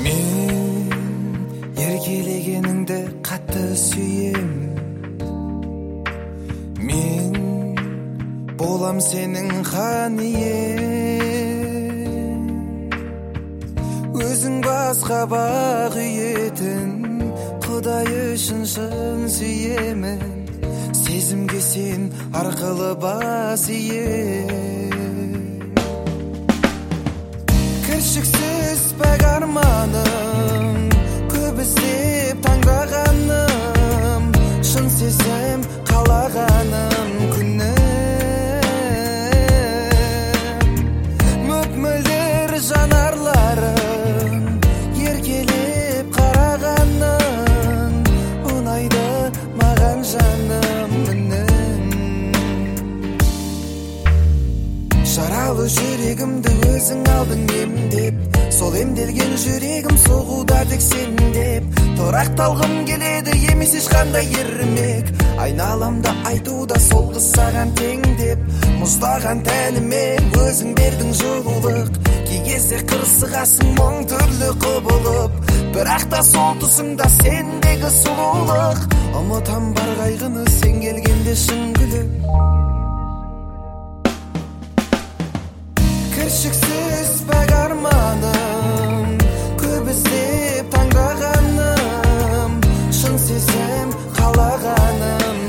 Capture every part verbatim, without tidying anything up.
Мен еркелегеніңді қатты сүйем. Мен болам сенің хан ием. Өзің басқа бақ үйетін Құдай үшін шын сүйемін. Сезімге сен арқылы бас ием. Кіршіксіз пәк арманым, көп іздеп таңдағаным, шын сезім қалағаным күнім. Мөп-мөлдір жанарларым, еркелеп қарағаның, ұнайды маған жаным мінім. Жаралы жүрегімді өзің алдың емдеп, сол емделген жүрегім соғуда тек сен деп. Тұрақталғым келеді емес ешқандай ермек, айналамда айтуда сол қыз саған тең деп. Мұздаған тәнімен өзің бердің жылулық, кей кезде қырсығасың мың түрлі құбылып, бірақ та сол тұсыңда сендегі сұлулық. Ұмытам бар қайғыны сен келгенде шын күліп. Кіршіксіз пәк арманым, көп іздеп таңдағаным, шын сезім қалағаным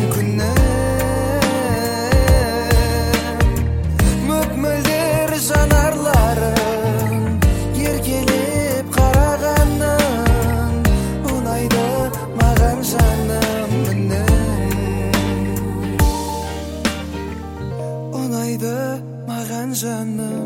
күнім. Мөп-мөлдір жанарларым, еркелеп қарағаның, ұнайды маған жаным мінім. Ұнайды маған жаным.